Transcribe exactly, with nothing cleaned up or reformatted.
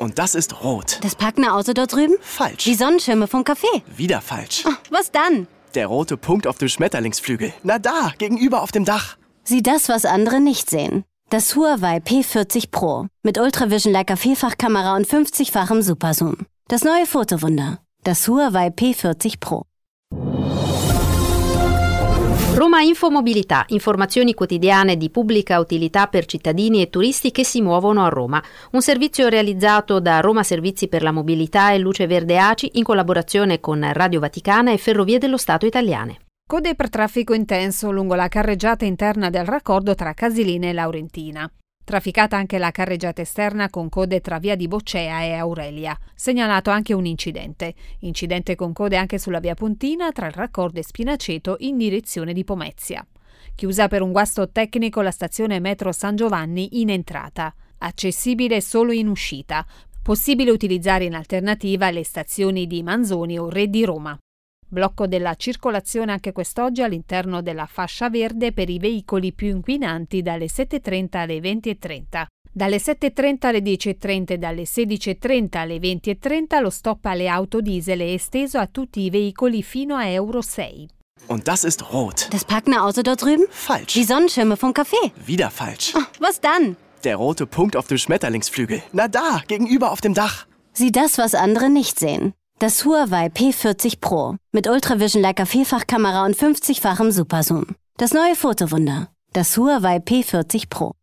Und das ist rot. Das parkende Auto dort drüben? Falsch. Die Sonnenschirme vom Café? Wieder falsch. Oh, was dann? Der rote Punkt auf dem Schmetterlingsflügel. Na da, gegenüber auf dem Dach. Sieh das, was andere nicht sehen. Das Huawei P vierzig Pro. Mit Ultravision Leica Vielfachkamera und fünfzigfachem Superzoom. Das neue Fotowunder. Das Huawei P vierzig Pro. Roma Infomobilità, informazioni quotidiane di pubblica utilità per cittadini e turisti che si muovono a Roma. Un servizio realizzato da Roma Servizi per la Mobilità e Luce Verde A C I in collaborazione con Radio Vaticana e Ferrovie dello Stato italiane. Code per traffico intenso lungo la carreggiata interna del raccordo tra Casilina e Laurentina. Trafficata anche la carreggiata esterna con code tra via di Boccea e Aurelia. Segnalato anche un incidente. Incidente con code anche sulla via Pontina tra il raccordo e Spinaceto in direzione di Pomezia. Chiusa per un guasto tecnico la stazione metro San Giovanni in entrata. Accessibile solo in uscita. Possibile utilizzare in alternativa le stazioni di Manzoni o Re di Roma. Blocco della circolazione anche quest'oggi all'interno della fascia verde per i veicoli più inquinanti dalle sette e trenta alle venti e trenta. Dalle sette e trenta alle dieci e trenta e dalle sedici e trenta alle venti e trenta lo stop alle auto diesel è esteso a tutti i veicoli fino a Euro sei. Und das ist rot. Das parkende Auto dort drüben? Falsch. Die Sonnenschirme vom Café? Wieder falsch. Oh, was dann? Der rote Punkt auf dem Schmetterlingsflügel. Na da, gegenüber auf dem Dach. Sieh das, was andere nicht sehen. Das Huawei P vierzig Pro. Mit Ultravision Leica Vielfachkamera und fünfzigfachem Superzoom. Das neue Fotowunder. Das Huawei P vierzig Pro.